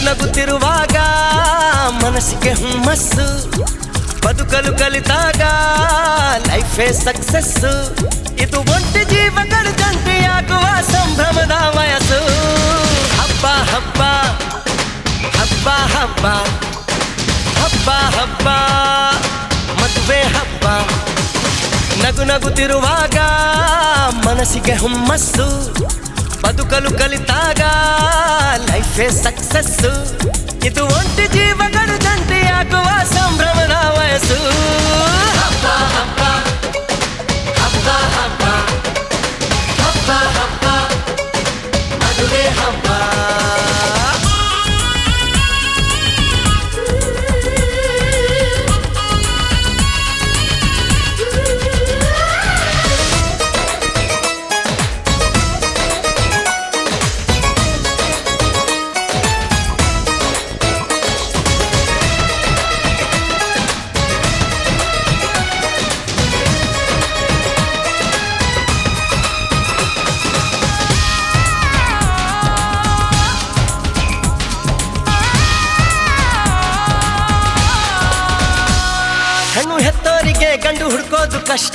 ನಗುತ್ತಿರುವಾಗ ಮನಸ್ಸಿಗೆ ಹುಮ್ಮಸ್ಸು ಬದುಕಲು ಕಲಿತಾಗ ಲೈಫೇ ಸಕ್ಸಸ್ಸು ಇದು ಒಂಟಿ ಜೀವಗಳ ಜಂಟಿಯಾಗುವ ಸಂಭ್ರಮದ ವಯಸ್ಸು ಹಬ್ಬ ಹಬ್ಬ ಹಬ್ಬ ಹಬ್ಬ ಹಬ್ಬ ಹಬ್ಬ ಮದುವೆ ಹಬ್ಬ ನಗು ನಗುತ್ತಿರುವಾಗ ಮನಸ್ಸಿಗೆ ಹುಮ್ಮಸ್ಸು ಬದುಕಲು ಕಲಿತಾಗ ಲೈಫೇ ಸಕ್ಸಸ್ಸು ಇದು ಒಂಟಿ ಜೀವಗಳು ಜಂಟಿಯಾಗುವ ಸಂಭ್ರಮದ ವಯಸ್ಸು ಹಬ್ಬ ಹಬ್ಬ ಹಬ್ಬ ಹಬ್ಬ ಹಬ್ಬ ಹಬ್ಬ ಮದುವೆ ಹಬ್ಬ ಹೆಣ್ಣು ಹೆತ್ತೋರಿಗೆ ಗಂಡು ಹುಡ್ಕೋದು ಕಷ್ಟ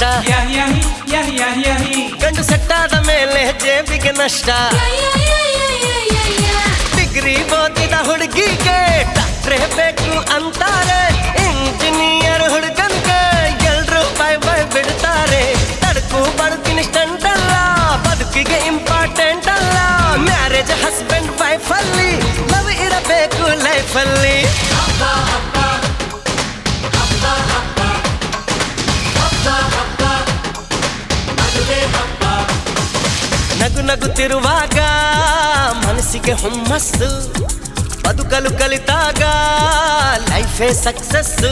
ಗಂಡು ಸೆಟ್ಟಾದ ಮೇಲೆ ಜೇಬಿಗೆ ನಷ್ಟ ಡಿಗ್ರಿ ಓದಿದ ಹುಡುಗಿಗೆ ಡಾಕ್ಟ್ರೇ ಬೇಕು ಅಂತಾರೆ ಇಂಜಿನಿಯರ್ ಹುಡುಗನ್ಗೆ ಎಲ್ರು ಬಾಯ್ ಬಾಯ್ ಬಿಡ್ತಾರೆ ತಡಕು ಬದುಕಿನ ಸ್ಟಂಟ್ ಅಲ್ಲ ಬದುಕಿಗೆ ಇಂಪಾರ್ಟೆಂಟ್ ಅಲ್ಲ ಮ್ಯಾರೇಜ್ ಹಸ್ಬೆಂಡ್ ವೈಫ್ ಅಲ್ಲಿ ಲವ್ ಇರಬೇಕು ಲೈಫ್ ಅಲ್ಲಿ ನಗು ನಗುತ್ತಿರುವಾಗ ಮನಸ್ಸಿಗೆ ಹುಮ್ಮಸ್ಸು ಬದುಕಲು ಕಲಿತಾಗ ಲೈಫೇ ಸಕ್ಸಸ್ಸು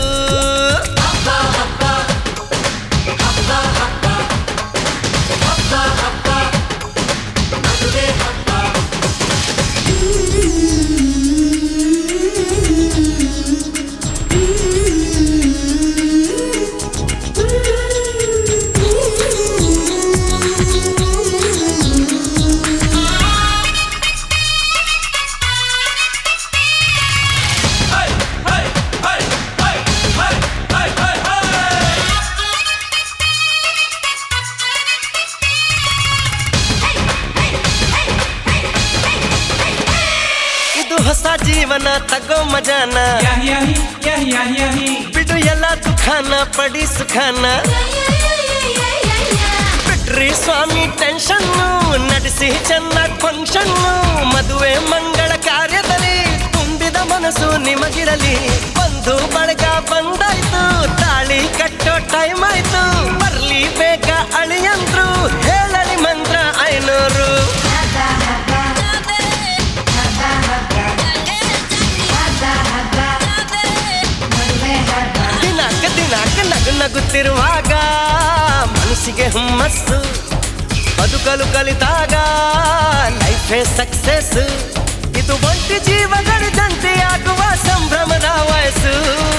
ಹೊಸ ಜೀವನ ತಗೋ ಮಜಾನ ಬಿಡು ಎಲ್ಲ ದುಃಖಾನ ಪಡಿ ಸುಖಾನ ಬಿಟ್ರಿ ಸ್ವಾಮಿ ಟೆನ್ಷನ್ನು ನಡೆಸಿ ಚೆನ್ನಾಗಿ ಫಂಕ್ಷನ್ನು ಮದುವೆ ಮಂಗಳ ಕಾರ್ಯದಲ್ಲಿ ತುಂಬಿದ ಮನಸ್ಸು ನಿಮಗಿರಲಿ ಬಂಧು ಬಳಗ ಬಂದಾಯ್ತು ತಾಳಿ ಕಟ್ಟೋ ಟೈಮ್ ಆಯ್ತು ಬರ್ಲಿ ಬೇಗ ಅಳಿಯಂದ್ರು ಹೇಳಲಿ ಮಂತ್ರ 500 ನಗು ನಗುತ್ತಿರುವಾಗ ಮನಸ್ಸಿಗೆ ಹುಮ್ಮಸ್ಸು ಬದುಕಲು ಕಲಿತಾಗ ಲೈಫೇ ಸಕ್ಸಸ್ ಇದು ಒಂಟಿ ಜೀವಗಳು ಜಂಟಿಯಾಗುವ ಸಂಭ್ರಮದ ವಯಸ್ಸು